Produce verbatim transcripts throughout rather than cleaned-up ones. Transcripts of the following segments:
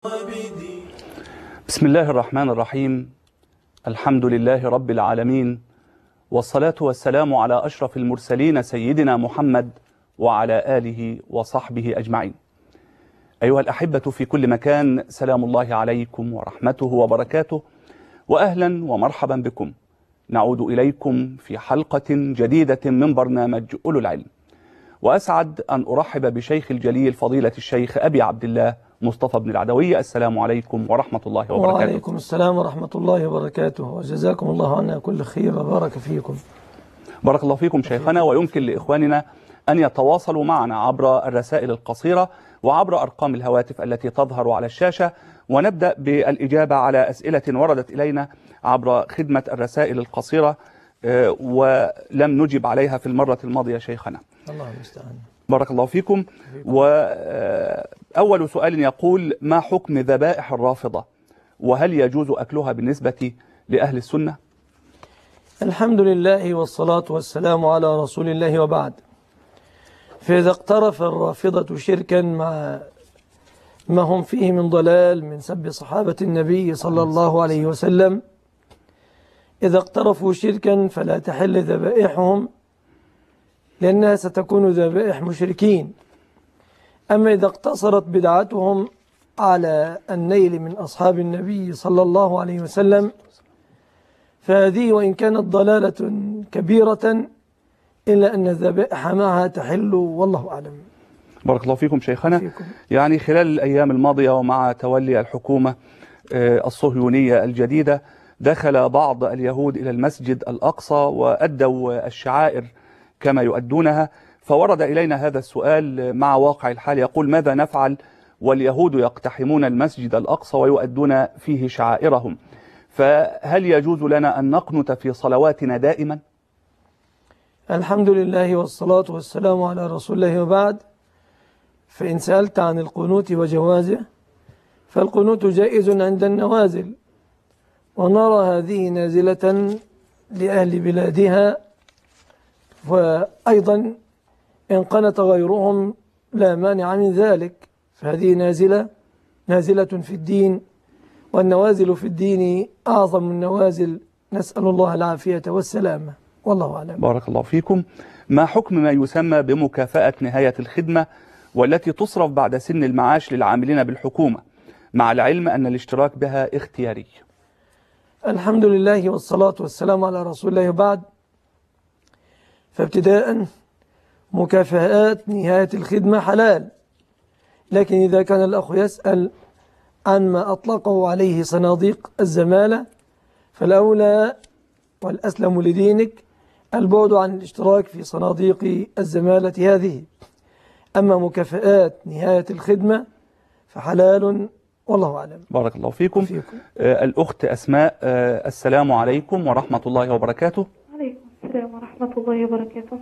بسم الله الرحمن الرحيم. الحمد لله رب العالمين، والصلاة والسلام على أشرف المرسلين سيدنا محمد وعلى آله وصحبه أجمعين. أيها الأحبة في كل مكان، سلام الله عليكم ورحمته وبركاته، وأهلا ومرحبا بكم. نعود إليكم في حلقة جديدة من برنامج أولو العلم، وأسعد أن أرحب بشيخ الجليل فضيلة الشيخ أبي عبد الله مصطفى بن العدوي. السلام عليكم ورحمة الله وبركاته. وعليكم السلام ورحمة الله وبركاته، وجزاكم الله عنا كل خير وبارك فيكم. بارك الله فيكم شيخنا. ويمكن لإخواننا أن يتواصلوا معنا عبر الرسائل القصيرة وعبر أرقام الهواتف التي تظهر على الشاشة، ونبدأ بالإجابة على أسئلة وردت إلينا عبر خدمة الرسائل القصيرة ولم نجب عليها في المرة الماضية شيخنا. الله المستعان. بارك الله فيكم. وأول سؤال يقول: ما حكم ذبائح الرافضة، وهل يجوز أكلها بالنسبة لأهل السنة؟ الحمد لله والصلاة والسلام على رسول الله، وبعد. فإذا اقترف الرافضة شركا مع ما هم فيه من ضلال من سب صحابة النبي صلى الله عليه وسلم، إذا اقترفوا شركا فلا تحل ذبائحهم، لأنها ستكون ذبائح مشركين. أما إذا اقتصرت بدعتهم على النيل من أصحاب النبي صلى الله عليه وسلم، فهذه وإن كانت ضلالة كبيرة إلا أن الذبائح معها تحل، والله أعلم. بارك الله فيكم شيخنا. فيكم. يعني خلال الأيام الماضية ومع تولي الحكومة الصهيونية الجديدة، دخل بعض اليهود إلى المسجد الأقصى وأدوا الشعائر كما يؤدونها، فورد إلينا هذا السؤال مع واقع الحال. يقول: ماذا نفعل واليهود يقتحمون المسجد الأقصى ويؤدون فيه شعائرهم؟ فهل يجوز لنا أن نقنت في صلواتنا دائما؟ الحمد لله والصلاة والسلام على رسول الله، وبعد. فإن سألت عن القنوت وجوازه، فالقنوت جائز عند النوازل، ونرى هذه نازلة لأهل بلادها، وأيضا إن قنت غيرهم لا مانع من ذلك، فهذه نازلة نازلة في الدين، والنوازل في الدين أعظم النوازل، نسأل الله العافية والسلامة، والله أعلم. بارك الله فيكم. ما حكم ما يسمى بمكافأة نهاية الخدمة، والتي تصرف بعد سن المعاش للعاملين بالحكومة، مع العلم أن الاشتراك بها اختياري؟ الحمد لله والصلاة والسلام على رسول الله، وبعد. فابتداء مكافآت نهاية الخدمة حلال، لكن إذا كان الأخ يسأل عن ما أطلقه عليه صناديق الزمالة، فالأولى والأسلم لدينك البعد عن الاشتراك في صناديق الزمالة هذه. أما مكافآت نهاية الخدمة فحلال، والله أعلم. بارك الله فيكم. فيكم. آه الأخت أسماء، آه السلام عليكم ورحمة الله وبركاته. وعليكم السلام ورحمة الله وبركاته.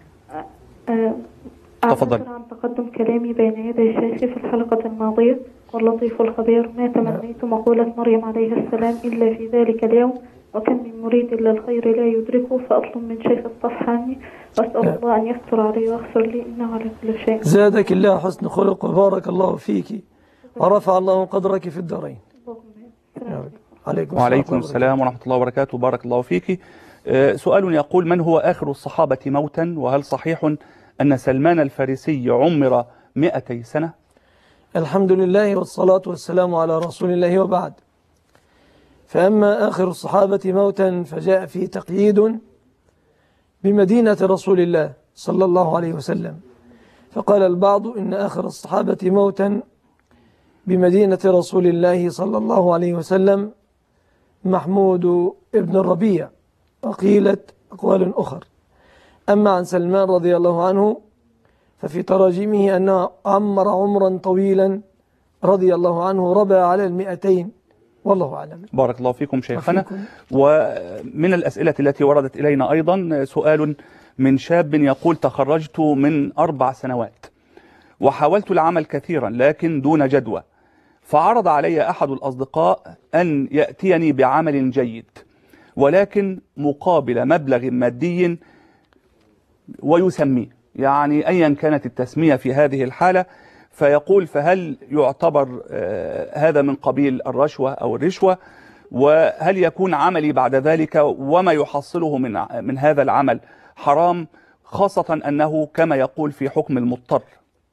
تفضل. أعتذر عن تقدم كلامي بين يدي الشيخ في الحلقة الماضية، واللطيف الخبير ما تمنيت مقولة مريم عليه السلام إلا في ذلك اليوم، وكم من مريد للخير لا يدركه، فأطلب من شيخ الصفح عني، وأسأل الله أن يستر علي ويغفر لي، إنه على كل شيء. زادك الله حسن خلق وبارك الله فيك، ورفع الله قدرك في الدارين. عليكم وعليكم السلام ورحمة الله وبركاته. بارك الله فيك. سؤال يقول: من هو آخر الصحابة موتا، وهل صحيح أن سلمان الفارسي عمر مئتي سنة؟ الحمد لله والصلاة والسلام على رسول الله، وبعد. فأما آخر الصحابة موتا فجاء فيه تقييد بمدينة رسول الله صلى الله عليه وسلم، فقال البعض إن آخر الصحابة موتا بمدينة رسول الله صلى الله عليه وسلم محمود ابن الربيع، وقيلت أقوال أخر. أما عن سلمان رضي الله عنه ففي تراجمه أنه عمر عمرا طويلا رضي الله عنه، ربى على المئتين، والله أعلم. بارك الله فيكم شيخنا. ومن الأسئلة التي وردت إلينا أيضا سؤال من شاب يقول: تخرجت من أربع سنوات وحاولت العمل كثيرا لكن دون جدوى، فعرض علي أحد الأصدقاء أن يأتيني بعمل جيد، ولكن مقابل مبلغ مادي ويسميه، يعني أيا كانت التسمية في هذه الحالة، فيقول فهل يعتبر هذا من قبيل الرشوة أو الرشوة؟ وهل يكون عملي بعد ذلك وما يحصله من من هذا العمل حرام، خاصة أنه كما يقول في حكم المضطر؟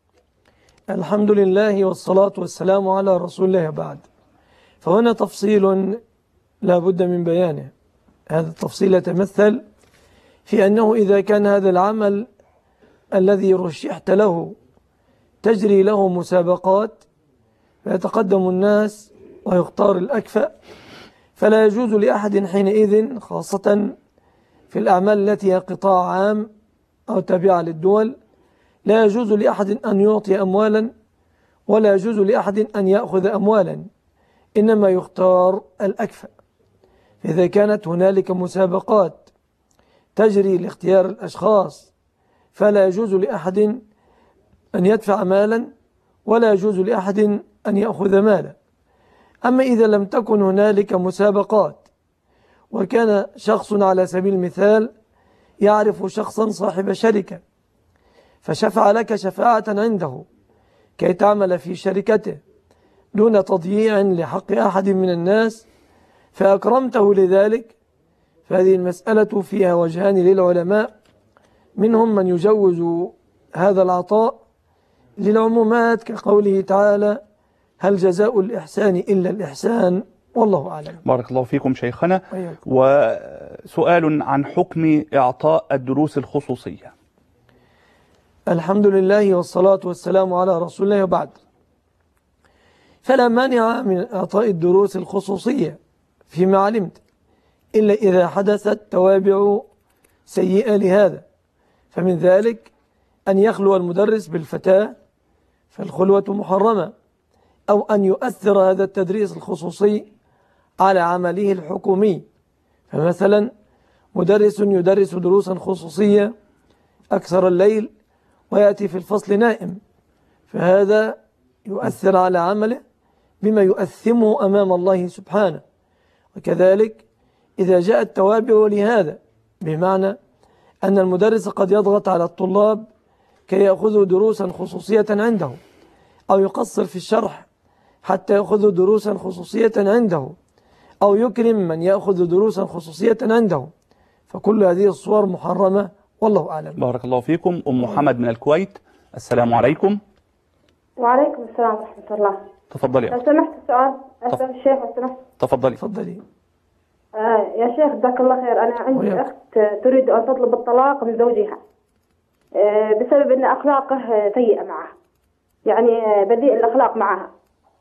الحمد لله والصلاة والسلام على رسول الله بعد. فهنا تفصيل لا بد من بيانه. هذا التفصيل يتمثل في أنه إذا كان هذا العمل الذي رشحت له تجري له مسابقات فيتقدم الناس ويختار الأكفأ، فلا يجوز لأحد حينئذ، خاصة في الأعمال التي هي قطاع عام أو تابعة للدول، لا يجوز لأحد أن يعطي أموالا ولا يجوز لأحد أن يأخذ أموالا، إنما يختار الأكفأ. إذا كانت هنالك مسابقات تجري لاختيار الأشخاص فلا يجوز لأحد أن يدفع مالا ولا يجوز لأحد أن يأخذ مالا. أما إذا لم تكن هنالك مسابقات وكان شخص على سبيل المثال يعرف شخصا صاحب شركة فشفع لك شفاعة عنده كي تعمل في شركته دون تضييع لحق أحد من الناس فأكرمته لذلك، فهذه المسألة فيها وجهان للعلماء، منهم من يجوز هذا العطاء للعمومات كقوله تعالى: هل جزاء الإحسان إلا الإحسان، والله أعلم. بارك الله فيكم شيخنا. وياكم. وسؤال عن حكم إعطاء الدروس الخصوصية. الحمد لله والصلاة والسلام على رسول الله وبعد. فلا مانع من إعطاء الدروس الخصوصية فيما علمت، إلا إذا حدثت توابع سيئة لهذا، فمن ذلك أن يخلو المدرس بالفتاة فالخلوة محرمة، أو أن يؤثر هذا التدريس الخصوصي على عمله الحكومي، فمثلا مدرس يدرس دروسا خصوصية أكثر الليل ويأتي في الفصل نائم، فهذا يؤثر على عمله بما يؤثمه أمام الله سبحانه. وكذلك إذا جاء التوابع لهذا، بمعنى أن المدرس قد يضغط على الطلاب كي يأخذوا دروسا خصوصية عنده، أو يقصر في الشرح حتى يأخذوا دروسا خصوصية عنده، أو يكرم من يأخذ دروسا خصوصية عنده، فكل هذه الصور محرمة، والله أعلم. بارك الله فيكم. أم محمد من الكويت، السلام عليكم. وعليكم السلام ورحمة الله. تفضلي. لو سمحت سؤال أسأل الشيخ لو سمحت. تفضلي. تفضلي. آه يا شيخ جزاك الله خير، أنا عندي وياك. أخت تريد أن تطلب الطلاق من زوجها آه بسبب أن أخلاقه سيئة معها، يعني آه بذيء الأخلاق معها.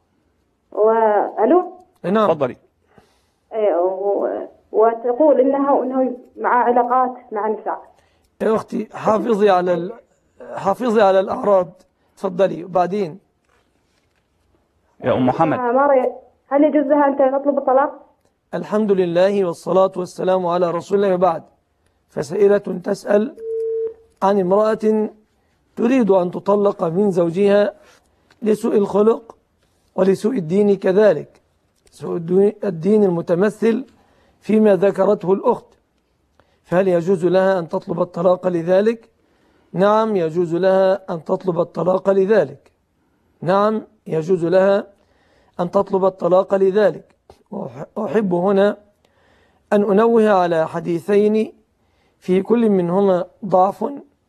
وألو. نعم. تفضلي. آه و... وتقول إنها إنه مع علاقات مع نساء. يا أختي حافظي على ال... حافظي على الأعراض. تفضلي. وبعدين يا أم محمد، ما رأي هل يجوز لها أن تطلب الطلاق؟ الحمد لله والصلاة والسلام على رسول الله وبعد. فسائلة تسأل عن امرأة تريد أن تطلق من زوجها لسوء الخلق ولسوء الدين كذلك، سوء الدين المتمثل فيما ذكرته الأخت، فهل يجوز لها أن تطلب الطلاق لذلك؟ نعم يجوز لها أن تطلب الطلاق لذلك. نعم يجوز لها أن تطلب الطلاق لذلك. وأحب هنا أن أنوه على حديثين في كل منهما ضعف،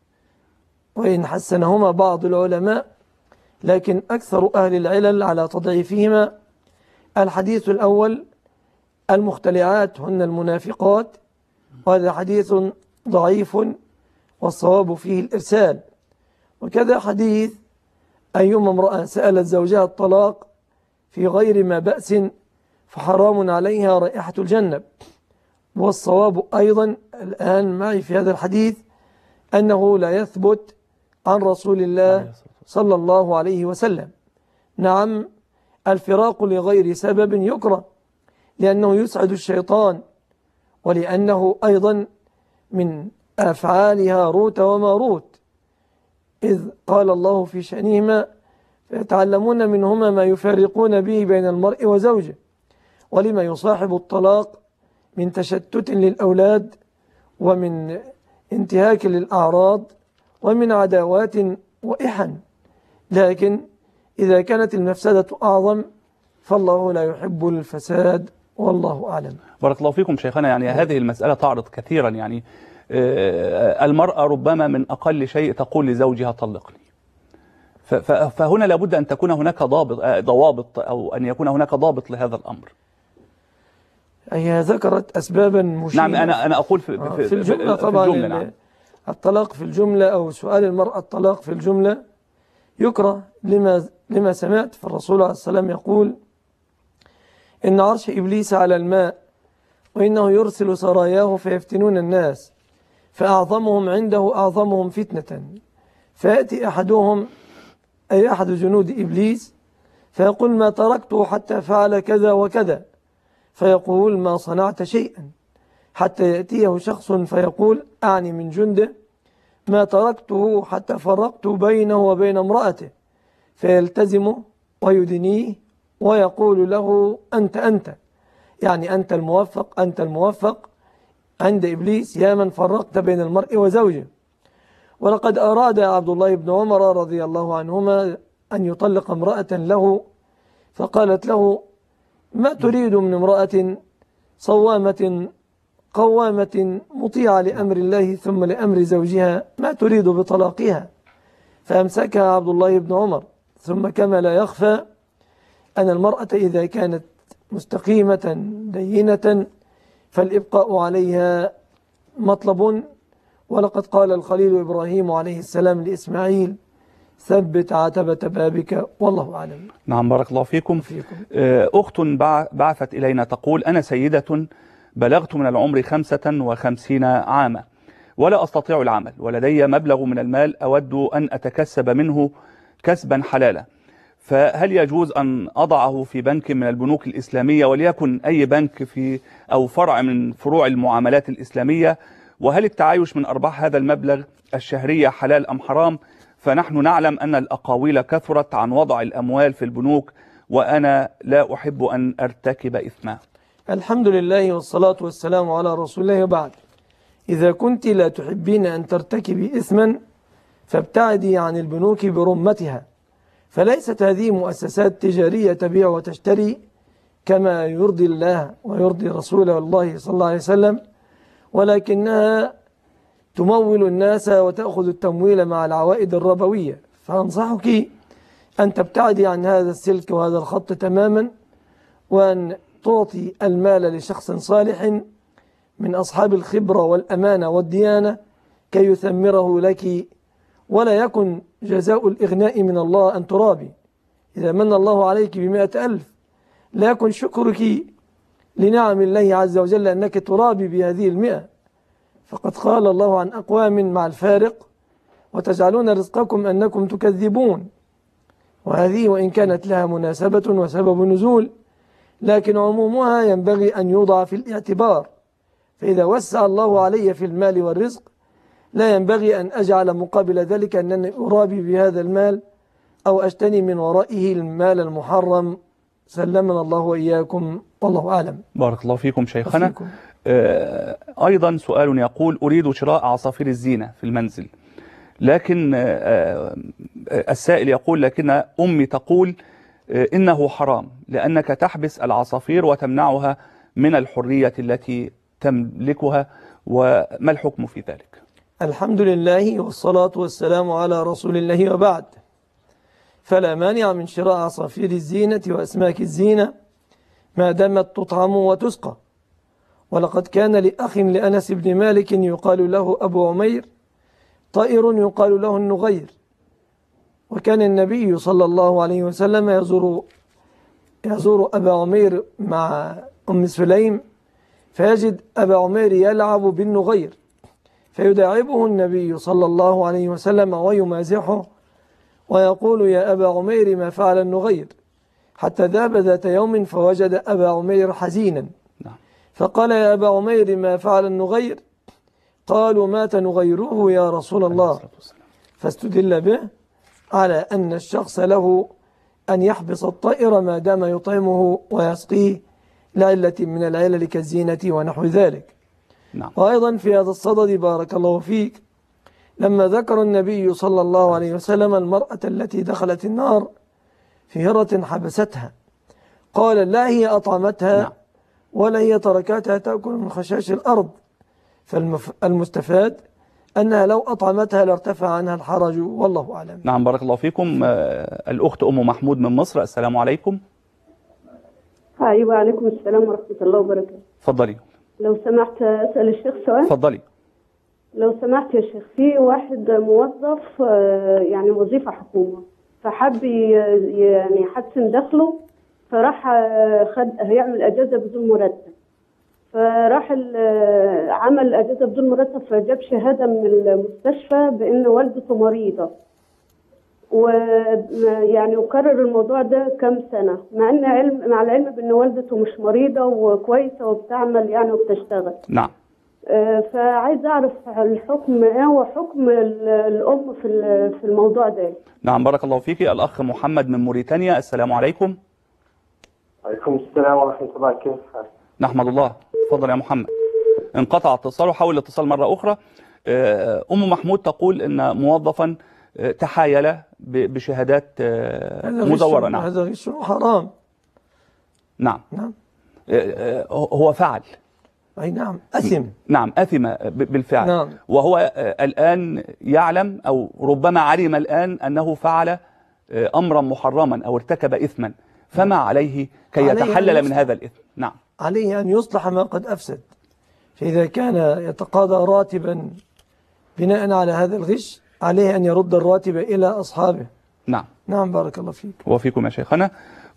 وإن حسنهما بعض العلماء، لكن أكثر أهل العلل على تضعيفهما. الحديث الأول: المختلعات هن المنافقات، وهذا حديث ضعيف والصواب فيه الإرسال. وكذا حديث: أيما امرأة سألت زوجها الطلاق في غير ما بأس فحرام عليها رائحة الجنة. والصواب أيضا الآن معي في هذا الحديث أنه لا يثبت عن رسول الله صلى الله عليه وسلم. نعم الفراق لغير سبب يكره، لأنه يسعد الشيطان، ولأنه أيضا من أفعال هاروت وماروت، إذ قال الله في شأنهما: فيتعلمون منهما ما يفارقون به بين المرء وزوجه. ولما يصاحب الطلاق من تشتت للأولاد، ومن انتهاك للأعراض، ومن عداوات وإحن. لكن إذا كانت المفسدة أعظم فالله لا يحب الفساد، والله أعلم. بارك الله فيكم شيخنا. يعني هذه المسألة تعرض كثيرا. يعني المرأة ربما من أقل شيء تقول لزوجها طلقني، فهنا لابد أن تكون هناك ضابط ضوابط أو أن يكون هناك ضابط لهذا الأمر. هي ذكرت أسبابا مشينة. نعم، أنا أنا أقول في, في, في الجملة طبعا. في الجملة نعم. الطلاق في الجملة أو سؤال المرأة الطلاق في الجملة يكره لما لما سمعت في الرسول عليه السلام يقول: إن عرش إبليس على الماء وإنه يرسل سراياه فيفتنون الناس فأعظمهم عنده أعظمهم فتنة، فيأتي أحدهم أي أحد جنود إبليس فيقول: ما تركته حتى فعل كذا وكذا، فيقول: ما صنعت شيئا، حتى يأتيه شخص فيقول أعني من جنده: ما تركته حتى فرقت بينه وبين امرأته، فيلتزمه ويدنيه ويقول له: أنت أنت، يعني أنت الموفق أنت الموفق عند إبليس يا من فرقت بين المرء وزوجه. ولقد أراد عبد الله بن عمر رضي الله عنهما أن يطلق امرأة له، فقالت له: ما تريد من امرأة صوامة قوامة مطيعة لأمر الله ثم لأمر زوجها، ما تريد بطلاقها؟ فأمسكها عبد الله بن عمر. ثم كما لا يخفى أن المرأة إذا كانت مستقيمة دينة فالإبقاء عليها مطلب. ولقد قال الخليل إبراهيم عليه السلام لإسماعيل: ثبت عتبة بابك، والله أعلم. نعم، بارك الله فيكم. فيكم. أخت بعثت إلينا تقول: أنا سيدة بلغت من العمر خمسة وخمسين عاما ولا أستطيع العمل، ولدي مبلغ من المال أود أن أتكسب منه كسبا حلالا، فهل يجوز أن أضعه في بنك من البنوك الإسلامية، وليكن أي بنك في أو فرع من فروع المعاملات الإسلامية؟ وهل التعايش من أرباح هذا المبلغ الشهرية حلال أم حرام؟ فنحن نعلم أن الأقاويل كثرت عن وضع الأموال في البنوك، وأنا لا أحب أن أرتكب إثما. الحمد لله والصلاة والسلام على رسول الله، وبعد. إذا كنت لا تحبين أن ترتكبي إثما فابتعدي عن البنوك برمتها، فليست هذه مؤسسات تجارية تبيع وتشتري كما يرضي الله ويرضي رسوله الله صلى الله عليه وسلم، ولكنها تمول الناس وتأخذ التمويل مع العوائد الربوية. فأنصحك أن تبتعدي عن هذا السلك وهذا الخط تماما، وأن تعطي المال لشخص صالح من أصحاب الخبرة والأمانة والديانة كي يثمره لك، ولا يكن جزاء الإغناء من الله أن ترابي. إذا من الله عليك بمئة ألف لا يكن شكرك لنعم الله عز وجل أنك ترابي بهذه المئة، فقد قال الله عن أقوام مع الفارق: وتجعلون رزقكم أنكم تكذبون. وهذه وإن كانت لها مناسبة وسبب نزول، لكن عمومها ينبغي أن يوضع في الاعتبار. فإذا وسع الله علي في المال والرزق لا ينبغي أن أجعل مقابل ذلك أنني أرابي بهذا المال أو أشتني من ورائه المال المحرم، سلمنا الله وإياكم، والله أعلم. بارك الله فيكم شيخنا. آه أيضا سؤال يقول: أريد شراء عصافير الزينة في المنزل، لكن آه السائل يقول: لكن أمي تقول آه إنه حرام لأنك تحبس العصافير وتمنعها من الحرية التي تملكها، وما الحكم في ذلك؟ الحمد لله والصلاة والسلام على رسول الله، وبعد. فلا مانع من شراء عصافير الزينة وأسماك الزينة ما دامت تطعم وتسقى. ولقد كان لأخ لأنس بن مالك يقال له أبو عمير طائر يقال له النغير، وكان النبي صلى الله عليه وسلم يزور يزور أبا عمير مع أم سليم، فيجد أبا عمير يلعب بالنغير، فيداعبه النبي صلى الله عليه وسلم ويمازحه ويقول: يا أبا عمير ما فعل النغير؟ حتى ذهب ذات يوم فوجد أبا عمير حزينا، فقال: يا أبا عمير ما فعل النغير؟ قالوا: مات نغيره يا رسول الله. فاستدل به على أن الشخص له أن يحبس الطائر ما دام يطعمه ويسقيه لعلة من العلل كالزينة ونحو ذلك. نعم. وأيضا في هذا الصدد بارك الله فيك، لما ذكر النبي صلى الله عليه وسلم المرأة التي دخلت النار في هرة حبستها، قال لا هي أطعمتها نعم. ولا هي تركتها تأكل من خشاش الأرض، فالمستفاد أنها لو أطعمتها لارتفع عنها الحرج، والله أعلم. نعم بارك الله فيكم. آه، الأخت أم محمود من مصر، السلام عليكم. أيوة وعليكم السلام ورحمة الله وبركاته. اتفضلي. لو سمحت أسأل الشيخ سؤال؟ اتفضلي. لو سمحت يا شيخ، في واحد موظف آه، يعني وظيفة حكومة، فحب ي- يعني يحسن دخله، فراح آه، خد هيعمل أجازة بدون مرتب، فراح ال- آه، عمل أجازة بدون مرتب، فجاب شهادة من المستشفى بأن والدته مريضة، ويعني وكرر الموضوع ده كم سنة، مع ان علم مع العلم بان والدته مش مريضة وكويسة وبتعمل يعني وبتشتغل. نعم. آه، فعايز اعرف الحكم ايه هو حكم ال- الام في ال- في الموضوع ده. نعم بارك الله فيك. الأخ محمد من موريتانيا، السلام عليكم. عليكم السلام ورحمة الله، كيف حالك؟ نحمد الله. تفضل يا محمد. انقطع اتصاله، حاول الاتصال مرة أخرى. آه، أم محمود تقول أن موظفا آه، تحايل ب- بشهادات آه، هذا غش- مزورة. نعم. هذا غش حرام. نعم. نعم. آه، آه، هو فعل. أي نعم، أثم. نعم أثم ب- بالفعل. نعم. وهو آه، الآن يعلم أو ربما علم الآن أنه فعل آه، أمرا محرما أو ارتكب إثما، فما عليه كي عليه أن يتحلل من يصلح. هذا الإثم؟ نعم. عليه أن يصلح ما قد أفسد، فإذا كان يتقاضى راتبا بناء على هذا الغش عليه أن يرد الراتب إلى أصحابه. نعم. نعم بارك الله فيك. وفيكم يا شيخنا.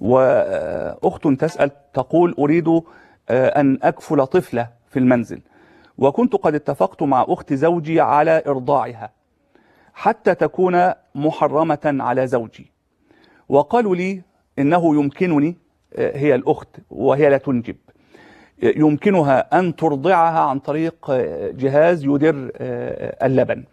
وأخت تسأل تقول أريد آه، أن أكفل طفلة في المنزل، وكنت قد اتفقت مع أخت زوجي على إرضاعها حتى تكون محرمة على زوجي، وقالوا لي إنه يمكنني، آه، هي الأخت وهي لا تنجب، آه، يمكنها أن ترضعها عن طريق آه، جهاز يدر آه، اللبن،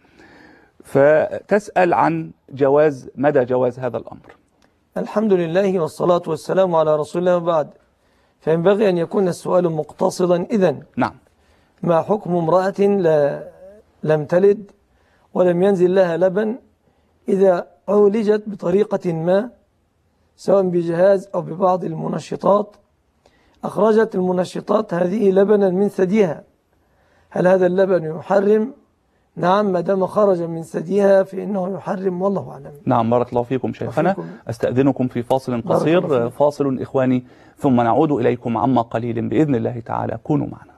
فتسأل عن جواز مدى جواز هذا الأمر. الحمد لله والصلاة والسلام على رسول الله وبعد، فينبغي أن يكون السؤال مقتصدا إذن نعم. ما حكم امرأة لا لم تلد ولم ينزل لها لبن إذا عولجت بطريقة ما، سواء بجهاز أو ببعض المنشطات، أخرجت المنشطات هذه لبنا من ثديها، هل هذا اللبن يحرم؟ نعم، ما دام خرج من ثديها فإنه يحرم، والله أعلم. نعم بارك الله فيكم شيخنا. وفيكم. أستأذنكم في فاصل بارك الله قصير، فيكم. فاصل إخواني، ثم نعود إليكم عما قليل بإذن الله تعالى. كونوا معنا.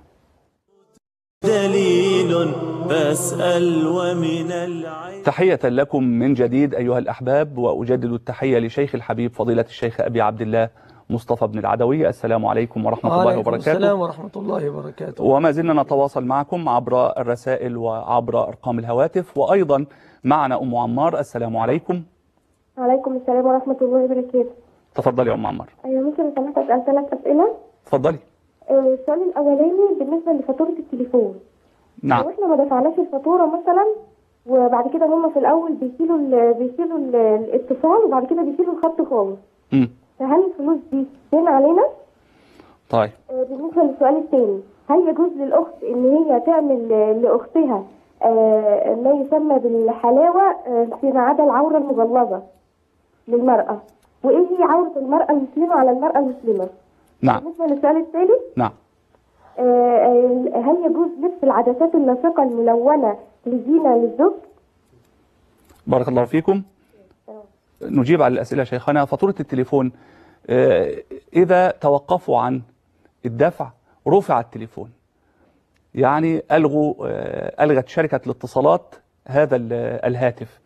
دليل فاسأل ومن العين. تحية لكم من جديد أيها الأحباب، وأجدد التحية لشيخ الحبيب فضيلة الشيخ أبي عبد الله مصطفى بن العدوي. السلام عليكم ورحمة الله وعليكم وبركاته. السلام ورحمة الله وبركاته. وما زلنا نتواصل معكم عبر الرسائل وعبر أرقام الهواتف، وأيضا معنا أم عمار. السلام عليكم. وعليكم السلام ورحمة الله وبركاته. تفضلي يا أم عمار. أيوة، ممكن لو سمحت أسأل ثلاث أسئلة؟ تفضلي. آه، السؤال الأولاني بالنسبة لفاتورة التليفون. نعم. لو إحنا ما دفعناش الفاتورة مثلا، وبعد كده هم في الأول بيشيلوا ال بيشيلوا ال الاتصال، وبعد كده بيشيلوا الخط خالص، مم. فهل الفلوس دي دين علينا؟ طيب. آه، بالنسبة للسؤال الثاني، هل يجوز للأخت إن هي تعمل آه، لأختها آه، ما يسمى بالحلاوة آه، فيما عدا العورة المغلظة للمرأة؟ وإيه هي عورة المرأة المسلمة على المرأة المسلمة؟ نعم. بالنسبة للسؤال الثالث، نعم. آه، آه، هل يجوز لبس العدسات اللاصقة الملونة لزينة للزوج؟ بارك الله فيكم. نجيب على الأسئلة شيخنا. فاتورة التليفون، آه، إذا توقفوا عن الدفع رفع التليفون، يعني ألغوا آه، ألغت شركة الاتصالات هذا ال- الهاتف،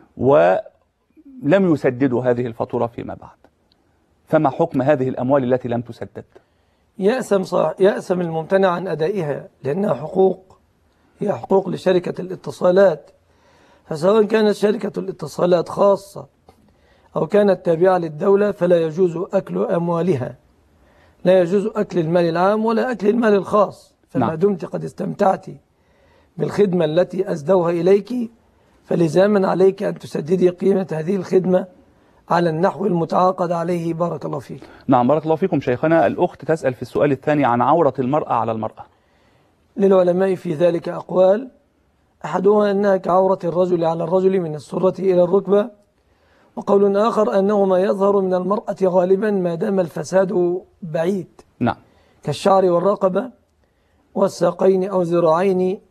ولم يسددوا هذه الفاتورة فيما بعد، فما حكم هذه الأموال التي لم تسدد؟ يأسم صح يأسم الممتنع عن أدائها، لأنها حقوق، هي حقوق لشركة الاتصالات، فسواء كانت شركة الاتصالات خاصة أو كانت تابعة للدولة فلا يجوز أكل أموالها، لا يجوز أكل المال العام ولا أكل المال الخاص، فما نعم. دمت قد استمتعت بالخدمة التي أسدوها إليك فلزاما عليك أن تسددي قيمة هذه الخدمة على النحو المتعاقد عليه. بارك الله فيك. نعم بارك الله فيكم شيخنا. الأخت تسأل في السؤال الثاني عن عورة المرأة على المرأة. للعلماء في ذلك أقوال، أحدها أنها كعورة الرجل على الرجل من السرة إلى الركبة، وقول آخر أنه ما يظهر من المرأة غالبا ما دام الفساد بعيد، نعم، كالشعر والرقبة والساقين أو ذراعين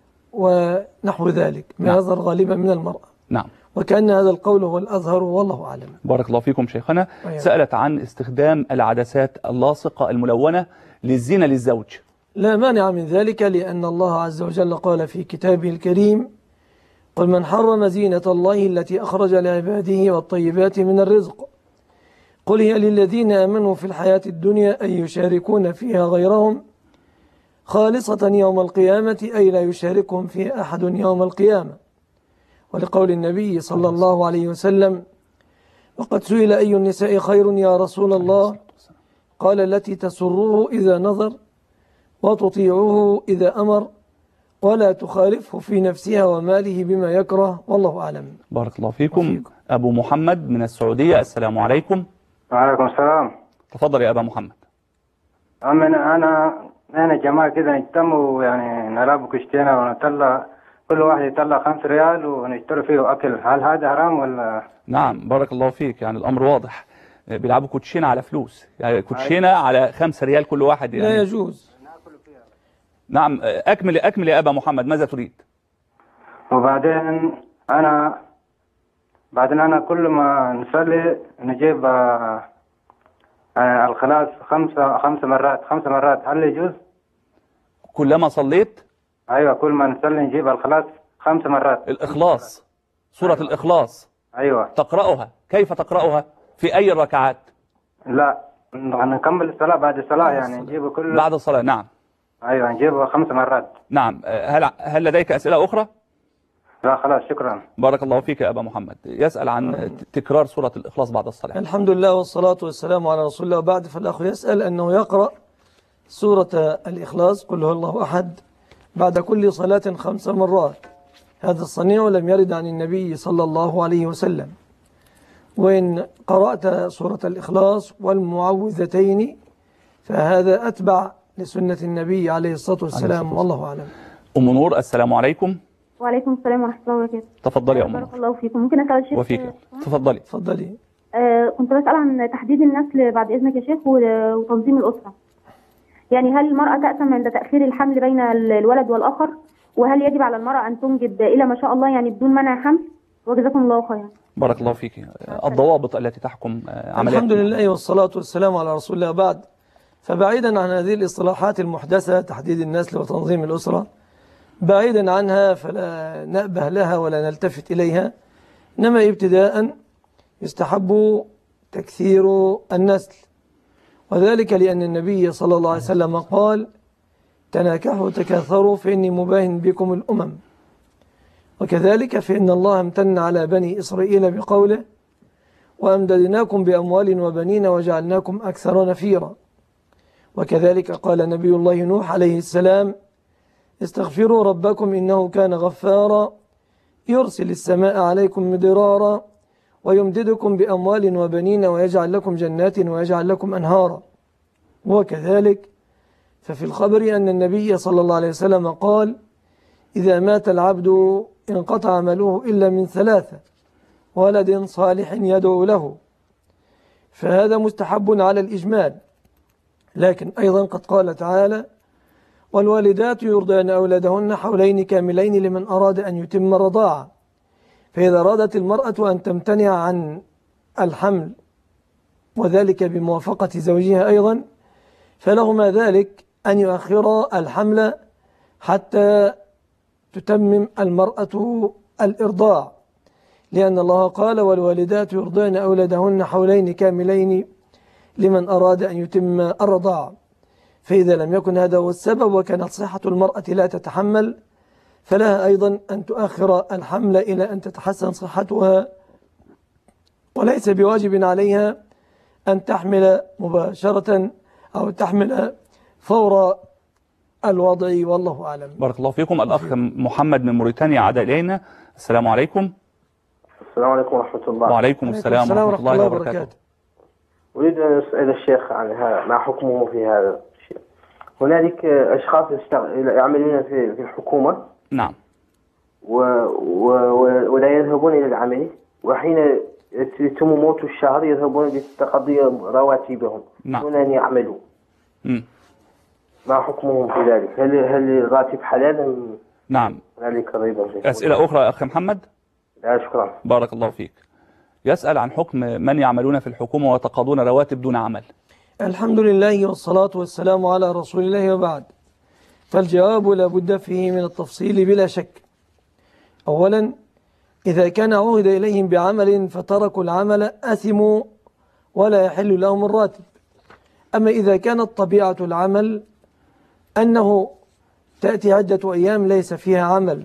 ونحو ذلك، ما نعم. يظهر غالبا من المرأة. نعم. وكأن هذا القول هو الأظهر والله أعلم. بارك الله فيكم شيخنا. أيوة. سألت عن استخدام العدسات اللاصقة الملونة للزينة للزوج. لا مانع من ذلك، لأن الله عز وجل قال في كتابه الكريم: قل من حرم زينة الله التي أخرج لعباده والطيبات من الرزق قل هي للذين آمنوا في الحياة الدنيا أن يشاركون فيها غيرهم خالصة يوم القيامة، أي لا يشاركهم فيها أحد يوم القيامة. ولقول النبي صلى الله عليه وسلم: وقد سئل أي النساء خير يا رسول الله؟ قال: التي تسره إذا نظر وتطيعه إذا أمر ولا تخالفه في نفسها وماله بما يكره، والله أعلم. بارك الله فيكم. وفيكم. أبو محمد من السعودية، السلام عليكم. وعليكم السلام. تفضل يا أبا محمد. أنا أنا أنا جماعة كده نجتمع يعني نلعب كشتينا ونطلع كل واحد يطلع خمس ريال ونشتري فيه أكل، هل هذا حرام ولا؟ نعم، بارك الله فيك، يعني الأمر واضح. بيلعبوا كوتشينة على فلوس، يعني كوتشينة على خمسة ريال كل واحد يعني. لا يجوز. نعم، أكمل أكمل يا أبا محمد، ماذا تريد؟ وبعدين أنا بعدين أنا كل ما نصلي نجيب آه آه الخلاص خمسة خمسة مرات خمسة مرات، هل يجوز؟ كلما صليت؟ أيوة، كل ما نصلي نجيب الخلاص خمس مرات. الإخلاص، سورة أيوة. الإخلاص. أيوة. تقرأها، كيف تقرأها؟ في أي الركعات؟ لا، نكمل الصلاة بعد الصلاة يعني نجيبه كل بعد الصلاة. نعم. أيوة، نجيبه خمس مرات. نعم. هل هل لديك أسئلة أخرى؟ لا خلاص، شكرا. بارك الله فيك يا أبا محمد. يسأل عن تكرار سورة الإخلاص بعد الصلاة. الحمد لله والصلاة والسلام على رسول الله. وبعد، فالأخ يسأل أنه يقرأ سورة الإخلاص قل هو الله أحد بعد كل صلاة خمس مرات. هذا الصنيع لم يرد عن النبي صلى الله عليه وسلم. وإن قرأت سورة الإخلاص والمعوذتين فهذا أتبع لسنة النبي عليه الصلاة والسلام، والله أعلم. أم نور، السلام عليكم. وعليكم السلام ورحمة الله وبركاته. تفضلي يا أم بارك نور. الله فيكم. ممكن أسأل الشيخ؟ وفيك. تفضلي. تفضلي. آه كنت بسأل عن تحديد النسل بعد إذنك يا شيخ وتنظيم الأسرة. يعني هل المرأة تأثم عند تأخير الحمل بين الولد والآخر؟ وهل يجب على المرأة أن تنجب إلى ما شاء الله يعني بدون منع حمل؟ وجزاكم الله خيرا. بارك الله فيك. الضوابط التي تحكم عمليات. الحمد لله والصلاة والسلام على رسول الله. بعد، فبعيدا عن هذه الاصطلاحات المحدثة تحديد النسل وتنظيم الأسرة، بعيدا عنها فلا نأبه لها ولا نلتفت إليها، إنما ابتداء يستحب تكثير النسل، وذلك لأن النبي صلى الله عليه وسلم قال: تناكحوا تكاثروا فإني مباهن بكم الأمم. وكذلك فإن الله امتن على بني إسرائيل بقوله: وأمددناكم بأموال وبنين وجعلناكم أكثر نفيرا. وكذلك قال نبي الله نوح عليه السلام: استغفروا ربكم إنه كان غفارا يرسل السماء عليكم مدرارا ويمددكم بأموال وبنين ويجعل لكم جنات ويجعل لكم أنهارا. وكذلك ففي الخبر أن النبي صلى الله عليه وسلم قال: إذا مات العبد انقطع عمله إلا من ثلاثة: ولد صالح يدعو له. فهذا مستحب على الإجمال، لكن أيضا قد قال تعالى: والوالدات يرضعن أولادهن حولين كاملين لمن أراد أن يتم الرضاعة. فإذا أرادت المرأة أن تمتنع عن الحمل وذلك بموافقة زوجها أيضا، فلهما ذلك أن يؤخر الحمل حتى تتمم المرأة الإرضاع، لأن الله قال: والوالدات يرضعن أولادهن حولين كاملين لمن أراد أن يتم الرضاعة. فإذا لم يكن هذا هو السبب وكانت صحة المرأة لا تتحمل، فلها أيضا أن تؤخر الحمل إلى أن تتحسن صحتها، وليس بواجب عليها أن تحمل مباشرة أو تحمل فور الوضع، والله أعلم. بارك الله فيكم. الأخ محمد من موريتانيا عاد إلينا، السلام عليكم. السلام عليكم ورحمة الله. وعليكم السلام ورحمة الله وبركاته. أريد أن أسأل الشيخ عن ما حكمه في هذا الشيء. هنالك أشخاص يعملون في الحكومة. نعم. و... و... ولا يذهبون إلى العمل، وحين يتم موت الشهر يذهبون لتقضي رواتبهم نعم. دون أن يعملوا. مم. ما حكمهم في ذلك؟ هل هل الراتب حلال أم نعم. ذلك ريبا؟ أسئلة أخرى يا أخي محمد؟ لا شكرا. بارك الله فيك. يسأل عن حكم من يعملون في الحكومة ويتقاضون رواتب دون عمل. الحمد لله والصلاة والسلام على رسول الله وبعد. فالجواب لا بد فيه من التفصيل بلا شك. أولا، إذا كان عهد إليهم بعمل فتركوا العمل أثموا ولا يحل لهم الراتب. أما إذا كانت طبيعة العمل أنه تأتي عدة أيام ليس فيها عمل،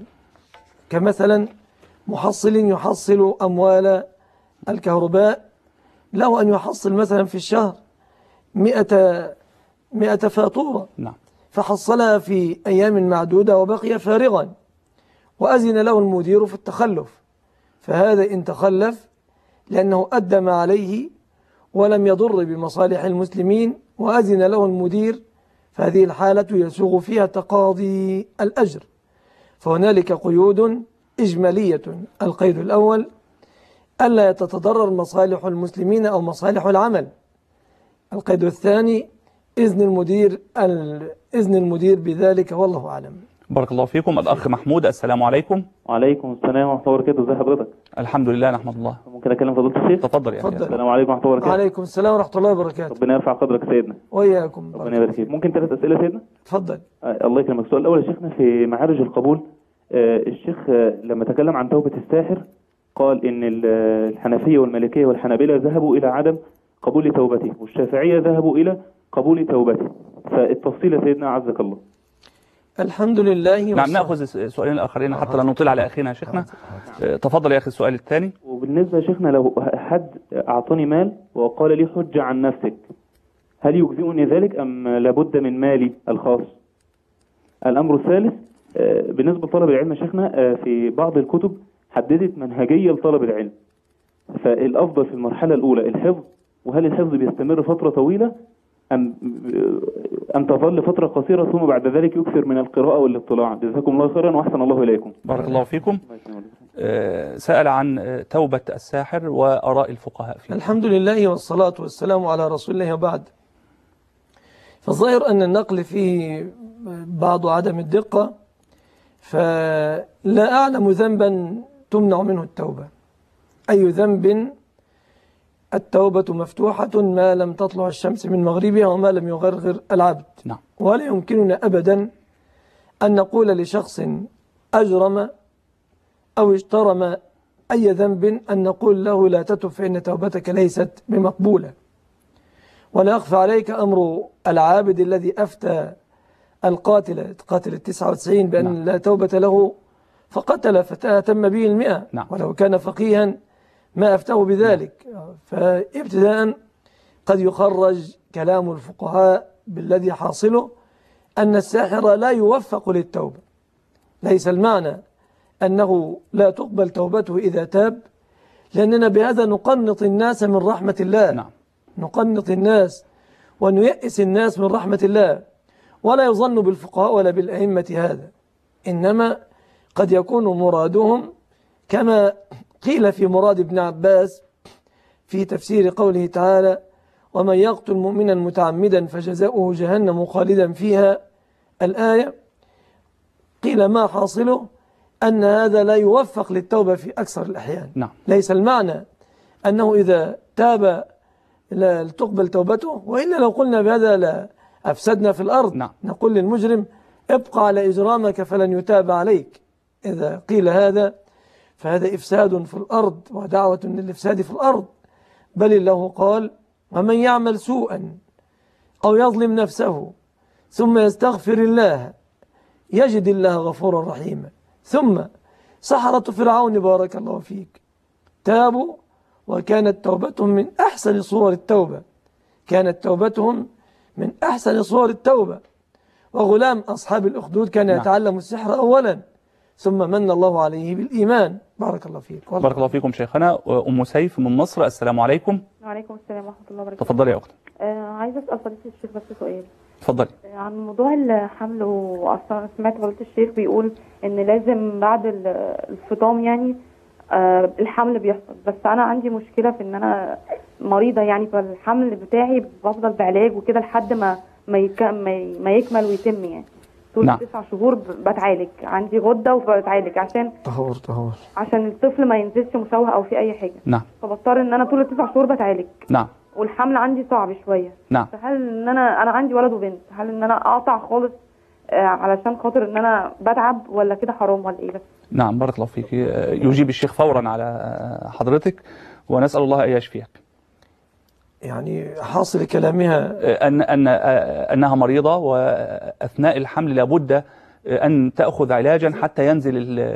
كمثلا محصل يحصل أموال الكهرباء، له أن يحصل مثلا في الشهر مئة, مئة فاتورة، نعم. فحصلها في أيام معدودة وبقي فارغا، وأذن له المدير في التخلف، فهذا إن تخلف لأنه أدى ما عليه ولم يضر بمصالح المسلمين وأذن له المدير، فهذه الحالة يسوغ فيها تقاضي الأجر. فهنالك قيود إجمالية. القيد الأول ألا تتضرر مصالح المسلمين أو مصالح العمل. القيد الثاني إذن المدير إذن المدير بذلك، والله أعلم. بارك الله فيكم. الأخ محمود، السلام عليكم. وعليكم السلام ورحمة الله وبركاته. ازي حضرتك؟ الحمد لله نحمد الله. ممكن أكلم فضيلة الشيخ؟ تفضل يا أخي. السلام عليكم ورحمة الله وبركاته. وعليكم السلام ورحمة الله وبركاته. ربنا يرفع قدرك يا سيدنا. وإياكم. ربنا يبارك فيك. ممكن ثلاث أسئلة سيدنا؟ تفضل. آه الله يكرمك. السؤال الأول يا شيخنا، في معارج القبول آه الشيخ آه لما تكلم عن توبة الساحر قال إن الحنفية والمالكية والحنابلة ذهبوا إلى عدم قبول توبته، والشافعية ذهبوا إلى قبول توبته، فالتفصيل يا سيدنا عزك الله. الحمد لله. نعم، نأخذ السؤالين الآخرين حتى لا نطيل على أخينا شيخنا. تفضل يا أخي السؤال الثاني. وبالنسبة يا شيخنا، لو حد أعطاني مال وقال لي حج عن نفسك، هل يجزئني ذلك أم لابد من مالي الخاص؟ الأمر الثالث، بالنسبة لطلب العلم يا شيخنا، في بعض الكتب حددت منهجية لطلب العلم، فالأفضل في المرحلة الأولى الحفظ، وهل الحفظ بيستمر فترة طويلة أم أم تظل فترة قصيرة ثم بعد ذلك يكثر من القراءة والاطلاع؟ جزاكم الله خيرا وأحسن الله إليكم. بارك الله فيكم. سأل عن توبة الساحر وآراء الفقهاء فيه. الحمد لله والصلاة والسلام على رسول الله وبعد. فالظاهر أن النقل فيه بعض عدم الدقة، فلا أعلم ذنبا تمنع منه التوبة. أي ذنب التوبة مفتوحة ما لم تطلع الشمس من مغربها وما لم يغرغر العبد. نعم. ولا يمكننا أبدا أن نقول لشخص أجرم أو اجترم أي ذنب أن نقول له لا تتب فإن توبتك ليست بمقبولة. ولا أخفى عليك أمر العابد الذي أفتى القاتل قاتل التسعة وتسعين بأن نعم. لا توبة له فقتل فتاة تم به المئة. نعم. ولو كان فقيها ما أفتاه بذلك. نعم. فابتداء قد يخرج كلام الفقهاء بالذي حاصله أن الساحر لا يوفق للتوبة. ليس المعنى أنه لا تقبل توبته إذا تاب، لأننا بهذا نقنط الناس من رحمة الله. نعم. نقنط الناس ونيئس الناس من رحمة الله. ولا يظن بالفقهاء ولا بالأئمة هذا، إنما قد يكون مرادهم كما قيل في مراد ابن عباس في تفسير قوله تعالى: ومن يقتل مؤمنا متعمدا فجزاؤه جهنم خالدا فيها، الآية. قيل ما حاصله أن هذا لا يوفق للتوبة في أكثر الأحيان. نعم. ليس المعنى أنه إذا تاب لا تقبل توبته، وإلا لو قلنا بهذا لا أفسدنا في الأرض. نعم. نقول للمجرم ابقى على إجرامك فلن يتاب عليك. إذا قيل هذا فهذا إفساد في الأرض ودعوة للإفساد في الأرض. بل الله قال: ومن يعمل سوءا أو يظلم نفسه ثم يستغفر الله يجد الله غفورا رحيما. ثم سحرة فرعون بارك الله فيك تابوا وكانت توبتهم من أحسن صور التوبة. كانت توبتهم من أحسن صور التوبة. وغلام أصحاب الأخدود كان نعم. يتعلم السحر أولا ثم من الله عليه بالإيمان. بارك الله فيك. بارك الله فيكم شيخنا. أم سيف من مصر، السلام عليكم. وعليكم السلام ورحمة الله وبركاته. تفضلي يا أختي. آه عايزة أسأل فضيلة الشيخ بس سؤال. تفضلي. آه عن موضوع الحمل، وأصلا سمعت فضيلة الشيخ بيقول إن لازم بعد الفطام يعني آه الحمل بيحصل، بس انا عندي مشكله في ان انا مريضه يعني، فالحمل بتاعي بفضل بعلاج وكده لحد ما ما, يك... ما, ي... ما يكمل ويتم يعني. طول نعم. تسع شهور بتعالج، عندي غده وبتعالج عشان طهور طهور عشان الطفل ما ينزلش مشوه او في اي حاجه. نعم. فبضطر ان انا طول التسع شهور بتعالج. نعم. والحمل عندي صعب شويه. نعم. فهل ان انا انا عندي ولد وبنت، هل ان انا اقطع خالص آه علشان خاطر ان انا بتعب، ولا كده حرام ولا ايه؟ بس نعم بارك الله فيك. يجيب الشيخ فورا على حضرتك ونسأل الله أن يشفيك. يعني حاصل كلامها أن أن أنها مريضة، وأثناء الحمل لابد أن تأخذ علاجا حتى ينزل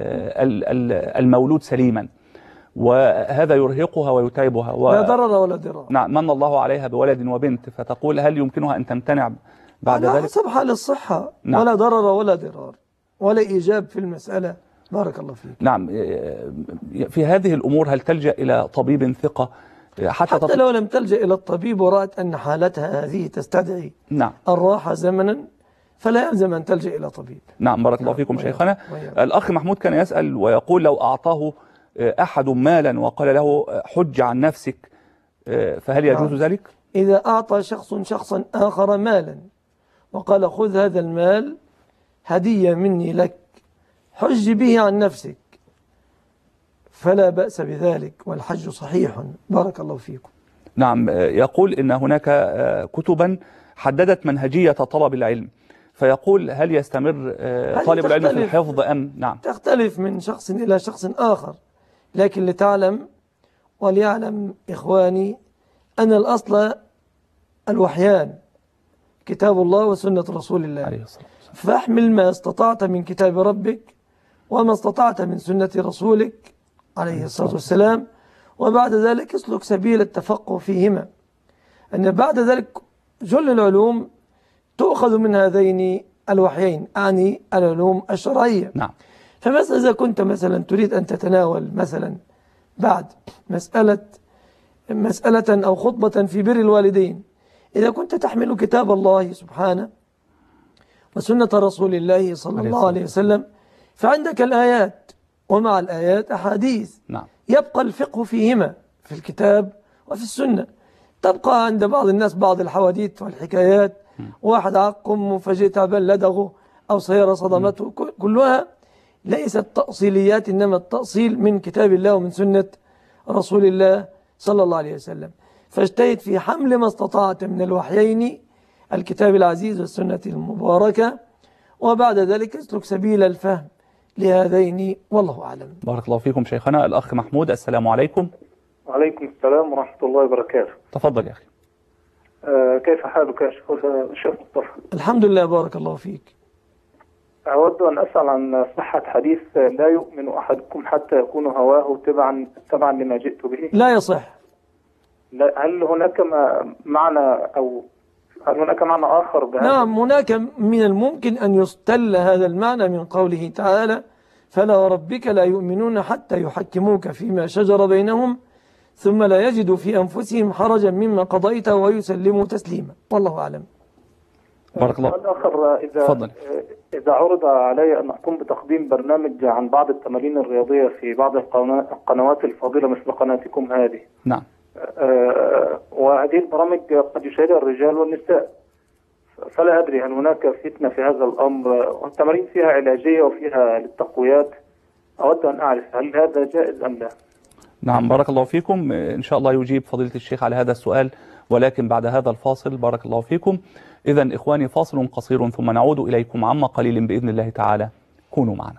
المولود سليما، وهذا يرهقها ويتعبها و... لا ضرر ولا ضرار. نعم. من الله عليها بولد وبنت، فتقول هل يمكنها أن تمتنع بعد على ذلك؟ حسب حال الصحة. نعم. ولا ضرر ولا ضرار ولا إيجاب في المسألة. بارك الله فيك. نعم. في هذه الأمور هل تلجأ إلى طبيب ثقة حتى, حتى تط... لو لم تلجأ إلى الطبيب ورأت أن حالتها هذه تستدعي نعم. الراحة زمنا، فلا يلزم أن تلجأ إلى طبيب. نعم بارك الله فيكم شيخنا. الأخ محمود كان يسأل ويقول لو أعطاه أحد مالا وقال له حج عن نفسك، فهل يجوز ذلك؟ إذا أعطى شخص شخصا آخر مالا وقال خذ هذا المال هدية مني لك حج به عن نفسك، فلا بأس بذلك والحج صحيح. بارك الله فيكم. نعم. يقول إن هناك كتبا حددت منهجية طلب العلم، فيقول هل يستمر طالب العلم في الحفظ أم؟ نعم. تختلف من شخص إلى شخص آخر، لكن لتعلم وليعلم إخواني أن الأصل الوحيان، كتاب الله وسنة رسول الله عليه الصلاة والسلام. فاحمل ما استطعت من كتاب ربك وما استطعت من سنة رسولك عليه الصلاة والسلام، وبعد ذلك اسلك سبيل التفقه فيهما، أن بعد ذلك جل العلوم تؤخذ من هذين الوحيين، أعني العلوم الشرعية. نعم. فمثلا إذا كنت مثلا تريد أن تتناول مثلا بعد مسألة مسألة أو خطبة في بر الوالدين، إذا كنت تحمل كتاب الله سبحانه وسنة رسول الله صلى الله عليه وسلم، فعندك الآيات ومع الآيات أحاديث. نعم. يبقى الفقه فيهما في الكتاب وفي السنة. تبقى عند بعض الناس بعض الحواديت والحكايات، واحد عقم فجئت بل لدغه أو سيارة صدمته، كلها ليست تأصيليات، إنما التأصيل من كتاب الله ومن سنة رسول الله صلى الله عليه وسلم. فاجتهد في حمل ما استطعت من الوحيين، الكتاب العزيز والسنة المباركة، وبعد ذلك اسلك سبيل الفهم لهذين، والله أعلم. بارك الله فيكم شيخنا. الأخ محمود، السلام عليكم. وعليكم السلام ورحمة الله وبركاته. تفضل يا أخي. آه كيف حالك يا شيخ مصطفى؟ الحمد لله بارك الله فيك. أود أن أسأل عن صحة حديث لا يؤمن أحدكم حتى يكون هواه تبعا تبعا لما جئت به. لا يصح. هل هناك معنى أو هل هناك معنى آخر بهذا؟ نعم، هناك من الممكن أن يستل هذا المعنى من قوله تعالى فلا وربك لا يؤمنون حتى يحكموك فيما شجر بينهم ثم لا يجدوا في أنفسهم حرجا مما قضيت ويسلموا تسليما، والله أعلم. بارك الله. الآخر إذا فضل. إذا عرض علي أن أقوم بتقديم برنامج عن بعض التمارين الرياضية في بعض القنوات الفاضلة مثل قناتكم هذه. نعم. آه وهذه البرامج قد يشاهدها الرجال والنساء، فلا أدري هل هناك فتنة في هذا الأمر، والتمارين فيها علاجية وفيها للتقويات. أود أن أعرف هل هذا جائز أم لا؟ نعم بارك الله فيكم. إن شاء الله يجيب فضيلة الشيخ على هذا السؤال، ولكن بعد هذا الفاصل. بارك الله فيكم. إذن إخواني فاصل قصير ثم نعود إليكم عما قليل بإذن الله تعالى، كونوا معنا.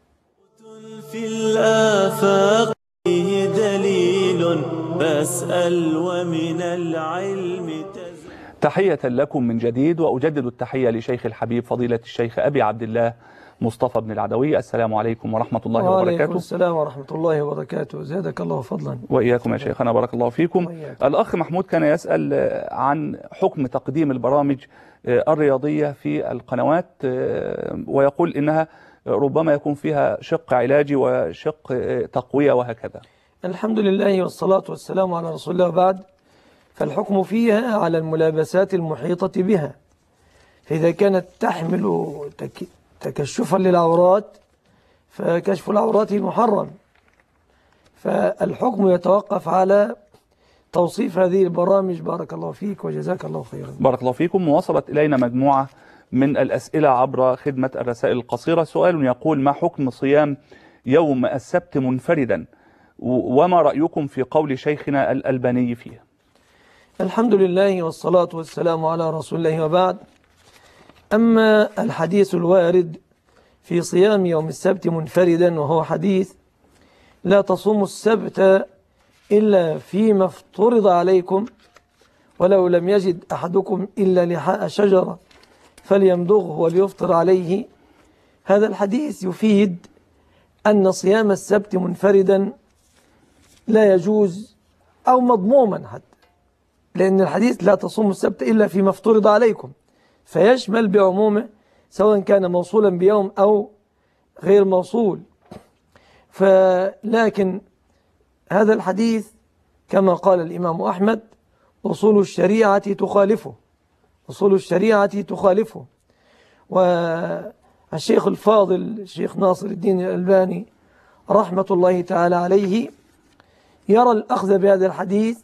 في الآفاق فيه دليل بسأل ومن العلم تزل. تحية لكم من جديد، وأجدد التحية لشيخ الحبيب فضيلة الشيخ أبي عبد الله مصطفى بن العدوي. السلام عليكم ورحمة الله وبركاته. وعليكم السلام ورحمة الله وبركاته. زادك الله فضلا. وإياكم يا شيخنا بارك الله فيكم. وإياكم. الأخ محمود كان يسأل عن حكم تقديم البرامج الرياضية في القنوات، ويقول إنها ربما يكون فيها شق علاجي وشق تقوية وهكذا. الحمد لله والصلاة والسلام على رسول الله، وبعد. فالحكم فيها على الملابسات المحيطة بها، فإذا كانت تحمل تك... تكشفا للعورات فكشف العورات محرم، فالحكم يتوقف على توصيف هذه البرامج. بارك الله فيك وجزاك الله خيرا. بارك الله فيكم. وصلت إلينا مجموعة من الأسئلة عبر خدمة الرسائل القصيرة. سؤال يقول: ما حكم صيام يوم السبت منفردا، وما رأيكم في قول شيخنا الألباني فيه؟ الحمد لله والصلاة والسلام على رسول الله، وبعد. أما الحديث الوارد في صيام يوم السبت منفردا، وهو حديث: لا تصوموا السبت إلا فيما افترض عليكم، ولو لم يجد أحدكم إلا لحاء شجرة فليمضغه وليفطر عليه. هذا الحديث يفيد أن صيام السبت منفردا لا يجوز أو مضموما حتى، لأن الحديث لا تصوموا السبت إلا فيما افترض عليكم، فيشمل بعمومه سواء كان موصولا بيوم أو غير موصول. فلكن هذا الحديث كما قال الإمام أحمد: أصول الشريعة تخالفه، أصول الشريعة تخالفه. والشيخ الفاضل الشيخ ناصر الدين الألباني رحمة الله تعالى عليه يرى الأخذ بهذا الحديث،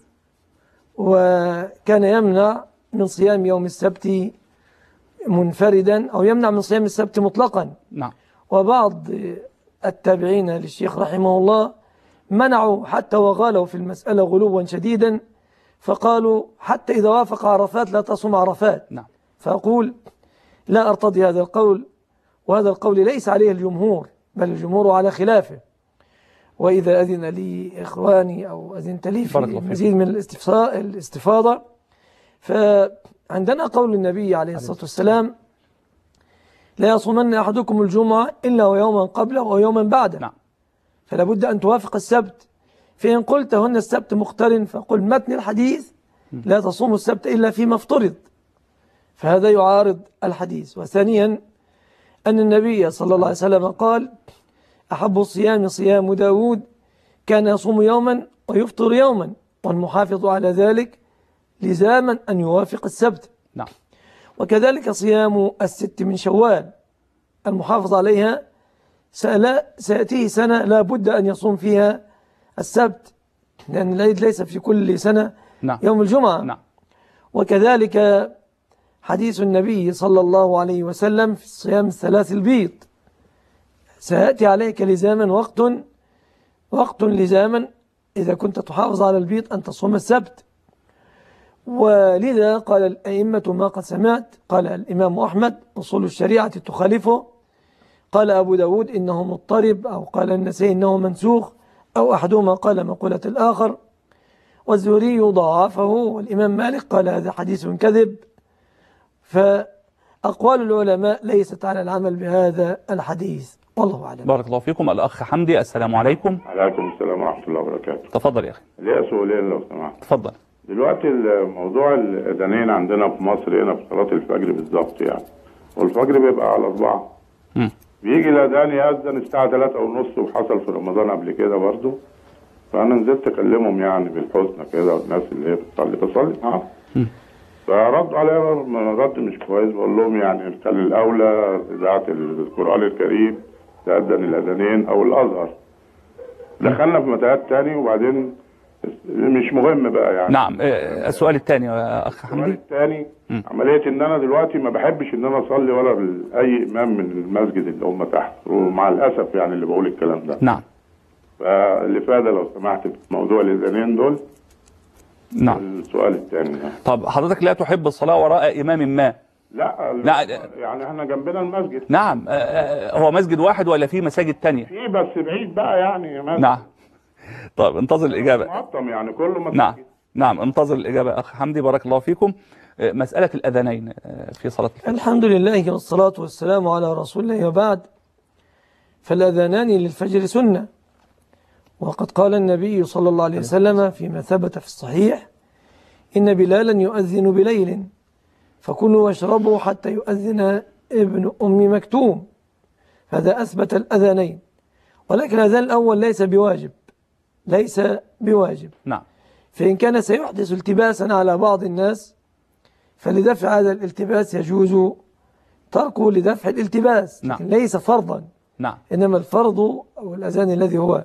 وكان يمنع من صيام يوم السبت منفردا، أو يمنع من صيام السبت مطلقا. نعم. وبعض التابعين للشيخ رحمه الله منعوا حتى وغالوا في المسألة غلوا شديدا، فقالوا حتى إذا وافق عرفات لا تصوم عرفات. نعم. فأقول لا أرتضي هذا القول، وهذا القول ليس عليه الجمهور، بل الجمهور على خلافه. وإذا أذن لي إخواني أو أذنت لي في مزيد من الاستفاضة، فعندنا قول النبي عليه الصلاة والسلام: لا يصومن أحدكم الجمعة إلا ويوما قبله ويوما بعده. نعم. فلا بد أن توافق السبت. فإن قلت هن السبت مقترن، فقل متن الحديث: لا تصوم السبت إلا فيما افترض، فهذا يعارض الحديث. وثانيا أن النبي صلى الله عليه وسلم قال: أحب الصيام صيام داود، كان يصوم يوما ويفطر يوما، والمحافظ على ذلك لزاما أن يوافق السبت. نعم. وكذلك صيام الست من شوال، المحافظ عليها سيأتيه سنة لا بد أن يصوم فيها السبت، لأن العيد ليس في كل سنة نعم. يوم الجمعة. نعم. وكذلك حديث النبي صلى الله عليه وسلم في صيام الثلاث البيض: سيأتي عليك لزاما وقت وقت لزاما إذا كنت تحافظ على البيض أن تصوم السبت. ولذا قال الأئمة ما قد سمعت. قال الإمام أحمد: أصول الشريعة تخالفه. قال أبو داود: إنه مضطرب، أو قال النسائي: إنه منسوخ، أو أحدهما قال مقولة الآخر. والزهري ضعفه، والإمام مالك قال هذا حديث كذب. فأقوال العلماء ليست على العمل بهذا الحديث، والله أعلم. بارك الله فيكم. الأخ حمدي، السلام عليكم. عليكم السلام ورحمة الله وبركاته. تفضل يا أخي. ليه سؤالين لو سمحت. تفضل. دلوقتي موضوع الأذانين عندنا في مصر هنا في صلاة الفجر بالظبط يعني، والفجر بيبقى على أربعة. م. بيجي الأذان يأذن الساعة ثلاثة ونص، وحصل في رمضان قبل كده برضه. فأنا نزلت أكلمهم يعني بالحسنى كده، والناس اللي هي بتصلي بصلي معاهم. فردوا عليا رد مش كويس، بقول لهم يعني كان الأولى إذاعة القرآن الكريم تأذن الأذانين أو الأزهر. دخلنا في متاهات تاني، وبعدين مش مهم بقى يعني. نعم. السؤال الثاني يا أخ حمدي. السؤال الثاني عملية إن أنا دلوقتي ما بحبش إن أنا أصلي ولا أي إمام من المسجد اللي هم تحت، ومع الأسف يعني اللي بقول الكلام ده. نعم. فالإفادة لو سمحت في موضوع الأذانين دول. نعم. السؤال الثاني. طب حضرتك لا تحب الصلاة وراء إمام ما؟ لا, لا يعني احنا جنبنا المسجد. نعم. هو مسجد واحد ولا في مساجد تانية؟ في، بس بعيد بقى يعني مسجد. نعم. طب انتظر الإجابة. معطم يعني كله مسجد. نعم. نعم انتظر الإجابة أخ حمدي، بارك الله فيكم. مسألة الأذانين في صلاة الفجر. الحمد لله والصلاة والسلام على رسول الله، وبعد. فالأذانان للفجر سنة، وقد قال النبي صلى الله عليه وسلم فيما ثبت في الصحيح: إن بلالا يؤذن بليل فكلوا واشربوا حتى يؤذن ابن أم مكتوم. هذا أثبت الأذانين، ولكن الأذان الأول ليس بواجب، ليس بواجب. نعم. فإن كان سيحدث التباسا على بعض الناس، فلدفع هذا الالتباس يجوز تركه لدفع الالتباس. نعم. ليس فرضا. نعم. إنما الفرض أو الأذان الذي هو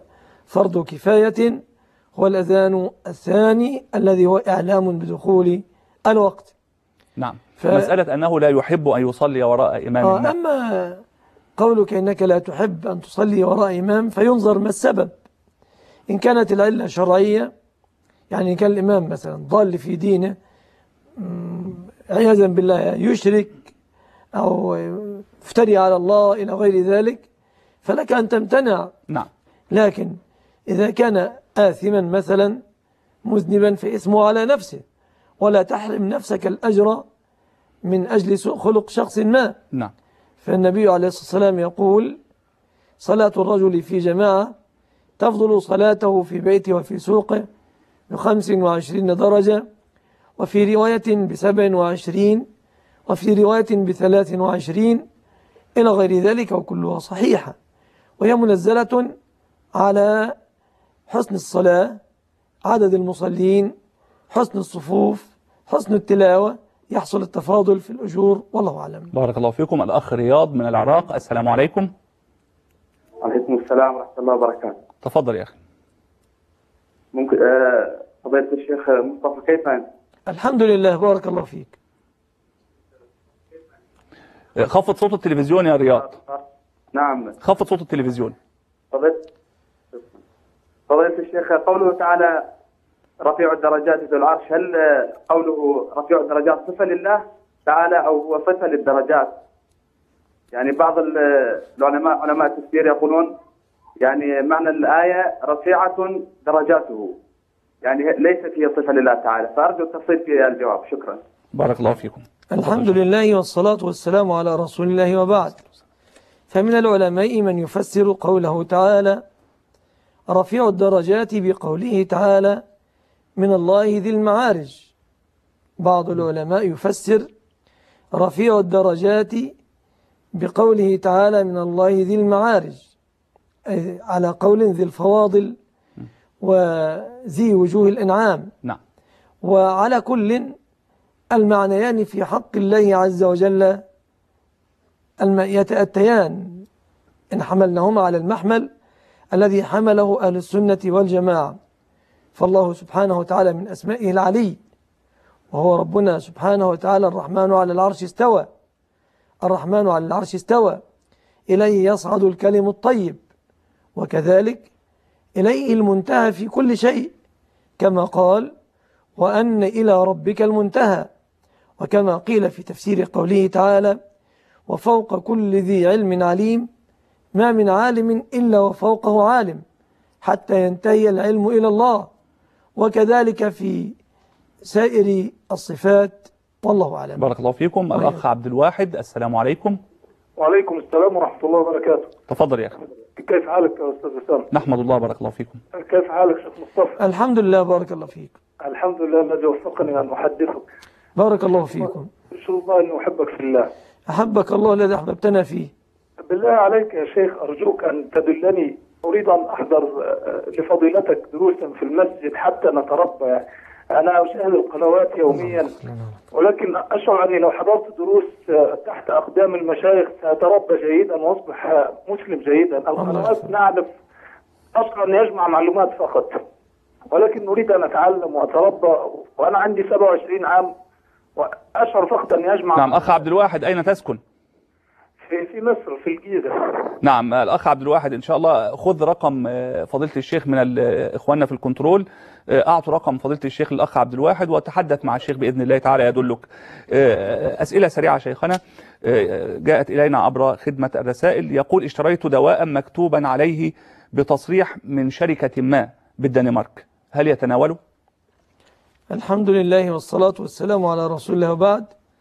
فرض كفاية هو الأذان الثاني الذي هو إعلام بدخول الوقت. نعم. ف... مسألة أنه لا يحب أن يصلي وراء إمام آه ما. أما قولك إنك لا تحب أن تصلي وراء إمام فينظر ما السبب. إن كانت العلة شرعية، يعني كان الإمام مثلا ضال في دينه عياذا بالله يشرك أو يفتري على الله إلى غير ذلك، فلك أن تمتنع. نعم. لكن إذا كان آثما مثلا مذنبا فإثمه على نفسه، ولا تحرم نفسك الأجر من أجل سوء خلق شخص ما. نعم. فالنبي عليه الصلاة والسلام يقول: صلاة الرجل في جماعة تفضل صلاته في بيته وفي سوقه بخمس وعشرين درجة، وفي رواية بسبع وعشرين، وفي رواية بثلاث وعشرين، إلى غير ذلك، وكلها صحيحة، وهي منزلة على حسن الصلاة، عدد المصلين، حسن الصفوف، حسن التلاوة، يحصل التفاضل في الأجور، والله أعلم. بارك الله فيكم. الأخ رياض من العراق، السلام عليكم. وعليكم السلام ورحمة الله وبركاته. تفضل يا أخي. ممكن آه فضيلة الشيخ مصطفى، كيف أنت؟ الحمد لله، بارك الله فيك. خفض صوت التلفزيون يا رياض. نعم. خفض صوت التلفزيون. فضيلة فضيلة الشيخ، قوله تعالى رفيع الدرجات ذو العرش، هل قوله رفيع الدرجات صفة لله تعالى أو هو صفة للدرجات؟ يعني بعض العلماء علماء التفسير يقولون يعني معنى الآية رفيعة درجاته، يعني ليست هي صفة لله تعالى، فأرجو التفصيل في الجواب. شكرا. بارك الله فيكم. الحمد لله والصلاة والسلام على رسول الله، وبعد. فمن العلماء من يفسر قوله تعالى رفيع الدرجات بقوله تعالى من الله ذي المعارج. بعض العلماء يفسر رفيع الدرجات بقوله تعالى من الله ذي المعارج، أي على قول ذي الفواضل وذي وجوه الإنعام. نعم. وعلى كل المعنيان في حق الله عز وجل يتأتيان إن حملناهما على المحمل الذي حمله أهل السنة والجماعة. فالله سبحانه وتعالى من أسمائه العلي، وهو ربنا سبحانه وتعالى الرحمن على العرش استوى، الرحمن على العرش استوى، إليه يصعد الكلم الطيب، وكذلك إليه المنتهى في كل شيء، كما قال وأن إلى ربك المنتهى، وكما قيل في تفسير قوله تعالى وفوق كل ذي علم عليم، ما من عالم إلا وفوقه عالم حتى ينتهي العلم إلى الله، وكذلك في سائر الصفات، والله أعلم. بارك الله فيكم. الأخ عبد الواحد، السلام عليكم. وعليكم السلام ورحمة الله وبركاته. تفضل يا أخي. كيف حالك يا أستاذ وسام؟ نحمد الله، بارك الله فيكم. كيف حالك شيخ مصطفى؟ الحمد لله، بارك الله فيك. الحمد لله الذي وفقني أن أحدثك. بارك الله فيكم. إن شاء الله أن أحبك في الله. أحبك الله الذي أحببتنا فيه. بالله عليك يا شيخ أرجوك أن تدلني، أريد أن أحضر لفضيلتك دروسا في المسجد حتى نتربى. أنا أشاهد القنوات يوميا، ولكن أشعر أني لو حضرت دروس تحت أقدام المشايخ سأتربى جيدا وأصبح مسلم جيدا. القنوات نعرف أشعر أن يجمع معلومات فقط، ولكن أريد أن أتعلم وأتربى، وأنا عندي سبعة وعشرين عام وأشعر فقط أن يجمع. نعم. أخ عبد الواحد، أين تسكن؟ في في مصر، في الجيزة. نعم. الأخ عبد الواحد، إن شاء الله خذ رقم فضيلة الشيخ من إخواننا في الكنترول، أعطوا رقم فضيلة الشيخ للأخ عبد الواحد وتحدث مع الشيخ بإذن الله تعالى يدلك. أسئلة سريعة شيخنا جاءت إلينا عبر خدمة الرسائل، يقول اشتريت دواء مكتوبا عليه بتصريح من شركة ما بالدنمارك، هل يتناوله؟ الحمد لله والصلاة والسلام على رسول الله، وبعد.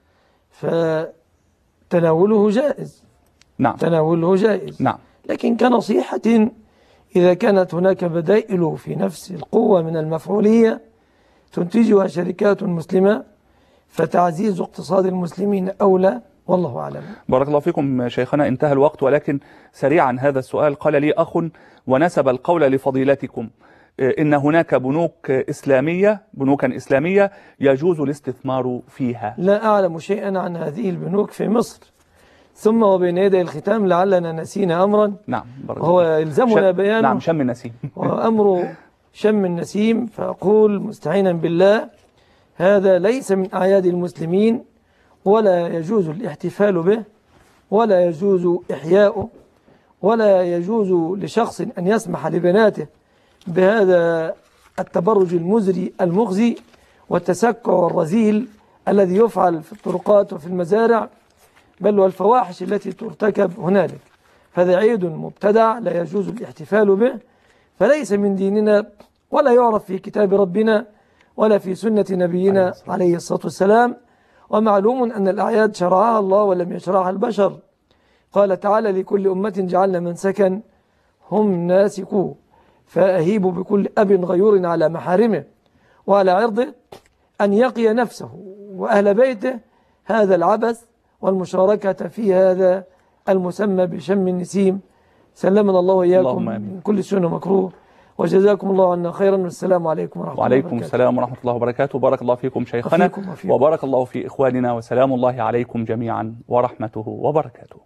فتناوله جائز. نعم. تناوله جائز. نعم. لكن كنصيحة إذا كانت هناك بدائل في نفس القوة من المفعولية تنتجها شركات مسلمة فتعزيز اقتصاد المسلمين أولى، والله أعلم. بارك الله فيكم شيخنا، انتهى الوقت، ولكن سريعا هذا السؤال. قال لي أخ ونسب القول لفضيلتكم إن هناك بنوك إسلامية بنوكا إسلامية يجوز الاستثمار فيها. لا أعلم شيئا عن هذه البنوك في مصر، ثم وبين يدي الختام لعلنا نسينا أمرا. نعم. وهو يلزمنا بيانه. نعم. شم النسيم. وأمر شم النسيم، فأقول مستعينا بالله هذا ليس من أعياد المسلمين، ولا يجوز الاحتفال به، ولا يجوز إحياؤه، ولا يجوز لشخص أن يسمح لبناته بهذا التبرج المزري المخزي والتسكع الرذيل الذي يفعل في الطرقات وفي المزارع، بل والفواحش التي ترتكب هنالك. هذا عيد مبتدع لا يجوز الاحتفال به، فليس من ديننا، ولا يعرف في كتاب ربنا ولا في سنة نبينا عليه الصلاة والسلام. ومعلوم أن الأعياد شرعها الله ولم يشرعها البشر. قال تعالى: لكل أمة جعلنا منسكا هم ناسكوه، فأهيب بكل أب غيور على محارمه وعلى عرضه أن يقي نفسه وأهل بيته هذا العبث والمشاركة في هذا المسمى بشم النسيم. سلمنا الله وإياكم من كل سنة مكروه، وجزاكم الله عنا خيرا، والسلام عليكم ورحمة الله وبركاته. وعليكم السلام ورحمة الله وبركاته. بارك الله فيكم شيخنا، وبارك الله في إخواننا، وسلام الله عليكم جميعا ورحمته وبركاته.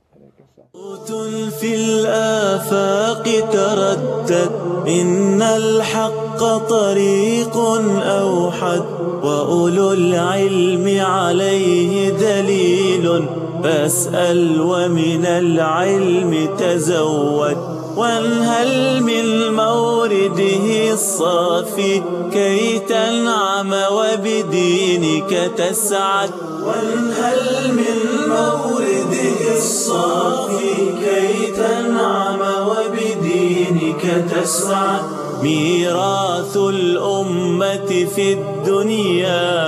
في الآفاق تردد إن الحق طريق أوحد، وأولو العلم عليه دليل، فاسأل ومن العلم تزود، وانهل من مورده الصافي كي تنعم وبدينك تسعد، وانهل من مورده الصافي كي تنعم وبدينك تسعد. ميراث الأمة في الدنيا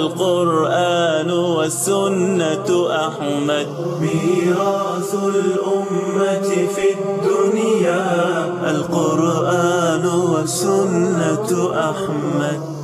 القرآن والسنة أحمد، ميراث الأمة في الدنيا القرآن والسنة أحمد.